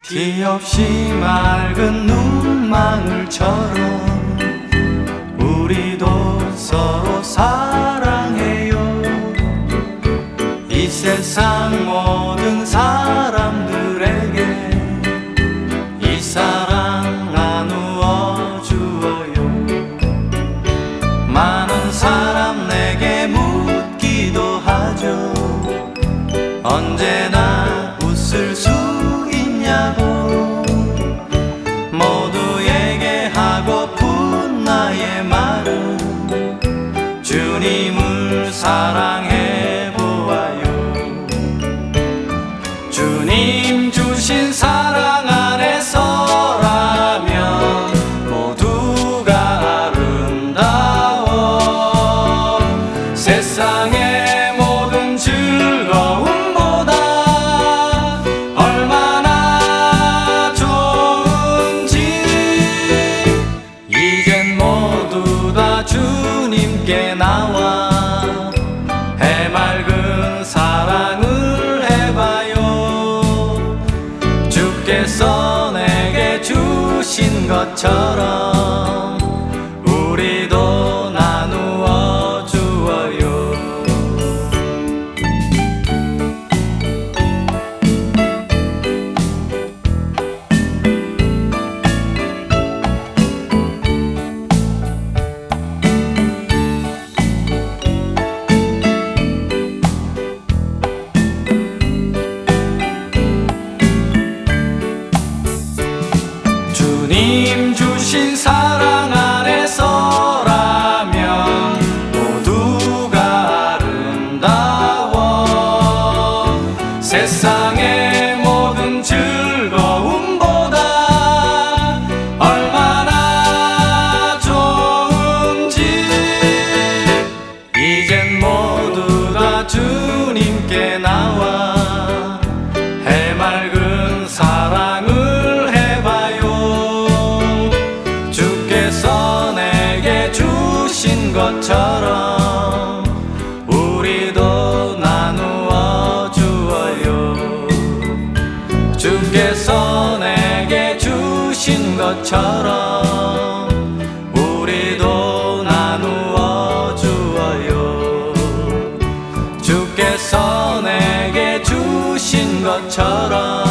티 없이 맑은 눈망울처럼 우리도 서로 사랑해요. 이 세상 모든 사람들에게 이 사랑 나누어 주어요. 많은 사람 내게 묻기도 하죠. 언제나 웃을 수 있냐고. 모두에게 하고픈 나의 말은 주님을 사랑해 보아요. 주님 주신 사랑 안에서라면 모두가 아름다워. 세상의 모든 즐거움보다 얼마나 좋은지. 이젠 모두 다 주님께 나와 해맑은 사랑을 해봐요. 주께서 내게 주신 것처럼 우리도 나누어 주어요. 주님 주신 사랑 안에서라면 모두가 아름다워. 세상의 모든 즐거움보다 얼마나 좋은지. 이젠 모두 다 주님께 나와 해맑은 사랑을 해봐요. 주께서 내게 주신 것처럼 우리도 나누어 주어요. 주께서 내게 주신 것처럼 우리도 나누어 주어요. 주께서 내게 주신 것처럼